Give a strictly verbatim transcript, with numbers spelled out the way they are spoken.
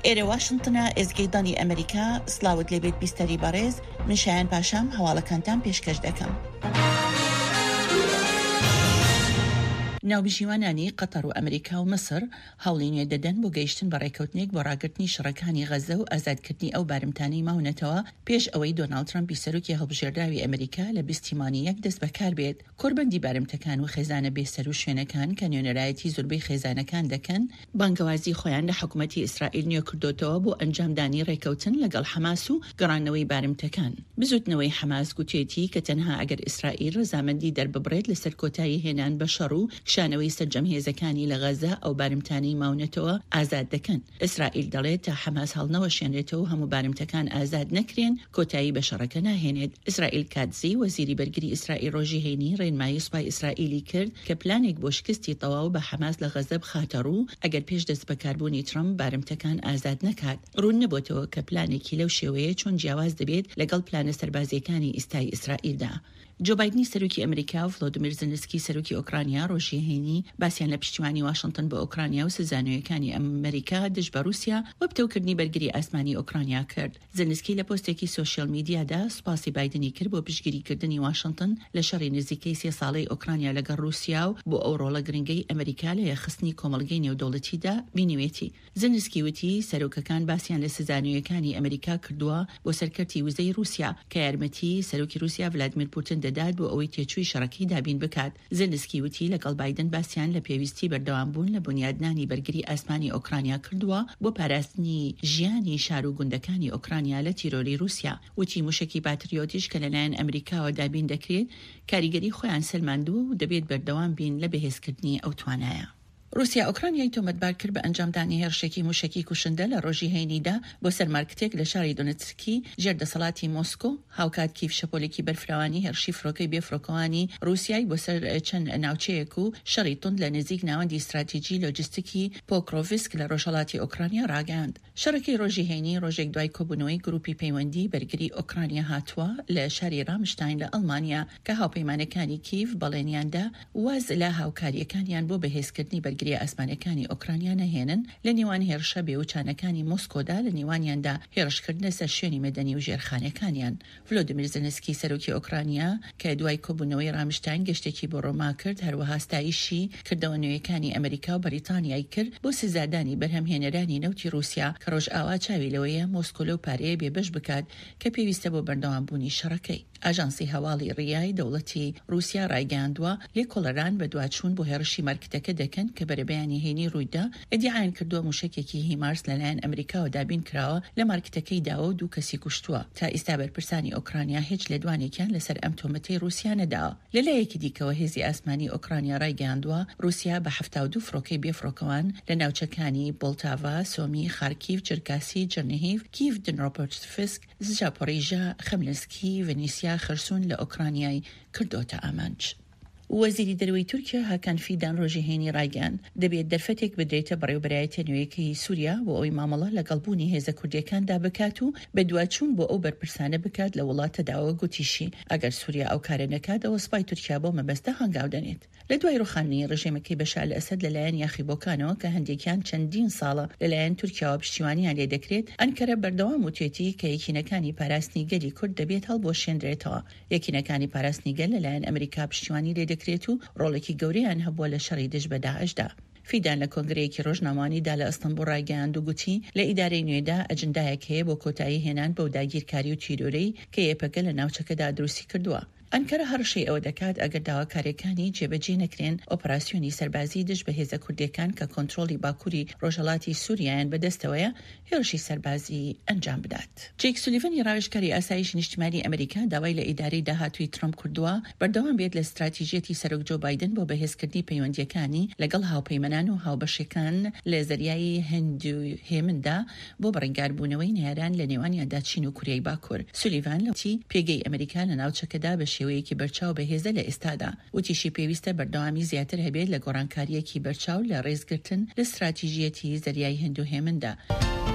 ئێرە واشنتنە ئێزگەی ئەمریکا سلااوت لێبێت بیستەری بەڕێز من شایان پاشام هەواڵەکانتان پێشکەش دەکەم. ناوبژیوانانی قەتەر و ئەمریکا و مەسر هەوڵی نوێ دەدەن بۆ گەیشتن بە ڕێکەوتنێک بۆ ڕاگررتنی شەڕەکانی غەزە و ئازادکردنی ئەو بارمتانەی ماونەتەوە پێش ئەوەی دۆناڵد ترەمپی سەرۆکی هەڵبژێرداوی ئەمریکا لە بیستیمانی یەک دەست بەکار بێت کۆربەندی بارمتەکان و خێزانە بێسەر و شوێنەکان کە نوێنەرایەتی زۆربەی خێزانەکان دەکەن بانگەوازی خۆیان لە حکوومەتی ئیسرائیل نوێ کردوتەوە بۆ ئەنجامدانی ڕێکەوتن لەگەڵ حەماس و گەڕانەوەی بارمتەکان. بزوتنەوەی حەماس گوتێتی کە تەنها ئەگەر ئیسرائیل ڕەزامەندی دەرببڕێت لەسەر کۆتایی هێنان بە شەڕ و شانەوەی سەرجەم هێزەکانی لە غەزە ئەو بارمتانەی ماونەتەوە ئازاد دەکەن. ئیسرائیل دەڵێت تا حەماس هەڵنەوە شێنرێتەوە هەموو بارمتەکان ئازاد نەکرێن کۆتایی بە شەڕەکە ناهێنێت. ئیسرائیل کاتزی وەزیری بەرگری ئیسرائیل ڕۆژی هەینی ڕێنمایی سوپای ئیسرائیلی کرد کە پلانێک بۆ شکستی تەواو بە حەماس لە غەزە بخاتە ڕوو ئەگەر پێش دەست بەکاربوونی ترەمپ بارمتەکان ئازاد نەکات. ڕوون نەبووتەوە کە پلانێکی لەو شێوەیە چۆن جیاواز دەبێت لەگەڵ پلانە سەربازیەکانی ئیستای ئیسرائیلدا. جو بایدنی سەرۆکی ئەمریکا و ڤلۆدیمیر زلنسکی سەرۆکی ئۆکرانیا ڕۆژی هەینی باسییان لە پشتیوانی واشنتن بە ئۆکرانیا و سزانویەکانی ئەمریکا دژ بە رووسیا و پتەوکردنی بەرگری ئاسمانی ئۆکرانیا کرد. زلنسکی لە پۆستێکی سۆشیال میدیادا سوپاسی بایدنی کرد بۆ پشتگیریکردنی واشنتن لە شەڕی نزیکەی سێ ساڵەی ئۆکرانیا لەگەڵ رووسیا و بۆ ئەو ڕۆڵە گرنگەی ئەمریکا لە یەخستنی کۆمەڵگەی نێودەوڵەتیدا بینیوێتی. زلنسکی وتی سەرۆکەکان باسییان لە سزانویەکانی ئەمریکا کردووە بۆ سەرکەوتی وزەی رووسیا کە یارمەتی سەرۆکی رووسیا ڤلادیمیر پوتین دەدات بۆ ئەوەی تێچووی شەڕەکەی دابین بکات. زلنسکی وتی لەگەڵ بایدن باسییان لە پێویستی بەردەوامبوون لە بنیادنانی بەرگری ئاسمانی ئۆکرانیا کردووە بۆ پاراستنی ژیانی شار و گوندەکانی ئۆکرانیا لە تیرۆری رووسیا. وتی موشکی پاتریۆتیش کە لەلایەن ئەمریکاوە دابین دەکرێت کاریگەری خۆیان سلماندووە و دەبێت بەردەوام بین لە بەهێزکردنی ئەو توانایە. رووسیا ئۆکرانیای تۆمەتبار کرد بە ئەنجامدانی هێرشێکی موشکی کوشندە لە ڕۆژی هەینیدا بۆ سەرمارکتێک لە شاری دۆنێتسکی ژێردەسەڵاتی مۆسکۆ. هاوکات کیف شەپۆلێکی بەرفراوانی هێرشی فڕۆکەی بێفڕۆکەوانی رووسیای بۆ سەر چەند ناوچەیەک و شەڕی توند لە نزیک ناوەندی استراتیژی لۆجستیکی پۆکرۆڤسک لە ڕۆژهەڵاتی ئۆکرانیا ڕاگەاند. شەڕەکەی ڕۆژی هەینی ڕۆژێک دوای کۆبوونەوەی گروپی پەیوەندی بەرگری ئۆکرانیا هاتووە لە شاری رامشتاین لە ئەڵمانیا کە هاوپەیمانەکانی کیف بەڵێنیاندا واز لە هاوکاریەکانیان بۆ بەهێزکردنی بەرگری ئاسمانەکانی ئۆکرانیا نەهێنن لە نێوان هێرشە بێوچانەکانی مۆسکۆدا لە نێوانیاندا هێرشکردنە سەر شوێنی مەدەنی و ژێرخانەکانیان. ڤلۆدیمیر زلنسکی سەرۆکی ئۆکرانیا کە دوای کۆبوونەوەی رامشتاین گەشتێکی بۆ ڕۆما کرد هەروەها ستایشی کردەوە نوێیەکانی ئەمریکا و بەریتانیای کرد بۆ سزادانی بەرهەمهێنەرانی نەوتی رووسیا کە ڕۆژ ئاوا چاوی لەوەیە مۆسکۆ لەو پارەیە بێبەش بکات کە پێویستە بۆ بەردەوامبوونی شەڕەکەی. ئاژانسی هەواڵی ڕیای دەوڵەتی رووسیا ڕایگەاندووە لێکۆڵەران بە دوچوون بۆ هێرشی مارکتەکە دەکەن کە بەرەبەیانی هێنی ڕوویدا ئەدیعاین کردووە موشکێکی هیمارس لەلایەن ئەمریکاوە دابین کراوە لە مارکتەکەی داوە و دوو کەسی کوشتووە. تا ئێستا بەرپرسانی ئۆکرانیا هیچ لێدوانێکیان لەسەر ئەم تۆمەتەی رووسیا نەداوە. لەلایەکی دیکەوە هێزی ئاسمانی ئۆکرانیا ڕایگەاندووە رووسیا بە هەفتاد و دوو فڕۆکەی بێفڕۆکەوان لە ناوچەکانی بۆلتاڤا، سۆمی، خارکیڤ، چرکاسی، جەرنیهیڤ، کیڤ، دنیپرۆپێتروڤسک، زاپۆریژە، خەملنسکی، ڤنیسیا، خەرسون لە ئۆکرانیای کردوتە ئامانج. وەزیری دەروی تورکیا هاکان فیدان ڕۆژی هێنی ڕایگەان دەبێت دەرفەتێک بدرێتە بەڕێوەبەرایەتە نوێیەکەی سووریا بۆ ئەوەی مامەڵە لەگەڵبوونی هێزە کوردیەکاندا بکات و بە دوچوون بۆ ئەو بەرپرسانە بکات لە وڵاتەداوە گوتیشی ئەگەر سووریا ئەو کارە نەکات ئەوە سوپای تورکیا بۆ مەبەستە هەنگاو دەنێت. لە دوای ڕوخاندنی ڕژێمەکەی بەشار لە ئەسەد لەلایەن یاخیبۆکانەوە کە هەندێکیان چەندین ساڵە لەلایەن تورکیاوە پشتیوانیان لێ دەکرێت ئەنکەرە بەردەوام وتێتی کە یەکینەکانی پاراستنی گەلی کورد دەبێت هەڵبۆشێنرێتەوە. یەکینەکانی پاراستنی گەل لەلایەن ئەمریکا پشتیوانی لێ دەکرێت و ڕۆڵێکی گەورەیان هەبووە لە شەڕی دژ بە داعشدا. فیدان لە کۆنگرەیەکی ڕۆژنامەوانیدا لە ئەستەمبوڵ ڕایگەاند و گوتی لە ئیدارەی نوێدا ئەجندایەک هەیە بۆ کۆتایی هێنان بەو داگیرکاری و تیرۆرەی کە یەپەکە لە ناوچەکەدا دروستی کردووە. ئەنکەرە هەرشەی ئەوە دەکات ئەگەر داواکاریەکانی جێبەجێ نەکرێن ئۆپراسیۆنی سەربازی دژ بە هێزە کوردیەکان کە کۆنتڕۆلی باکووری ڕۆژهەڵاتی سووریایان بەدەستەوەیە هێرشی سەربازی ئەنجام بدات. جێک سولیڤەنی ڕاوێژکاری ئاسایشی نیشتیمانی ئەمریکا داوای لە ئیدارەی داهاتووی ترەمپ کردووە بەردەوام بێت لە استراتیژیەتی سەرۆک جۆ بایدن بۆ بەهێزکردنی پەیوەندیەکانی لەگەڵ هاوپەیمەنان و هاوبەشەکان لە زەریای هەند و هێمندا بۆ بەڕێنگاربوونەوەی نێران لە نێوانیاندا چین و کوریای باکوور. سولیڤان لەوتی پێگەی ئەمریکا لە ناوچەکەدا بە شێوەیەکی بەرچاو بەهێزە لە ئێستادا وتیشی پێویستە بەردەوامی زیاتر هەبێت لە گۆڕانکاریەکی بەرچاو لە ڕێزگرتن لە استراتیژیەتی زەریای هەند و هێمندا.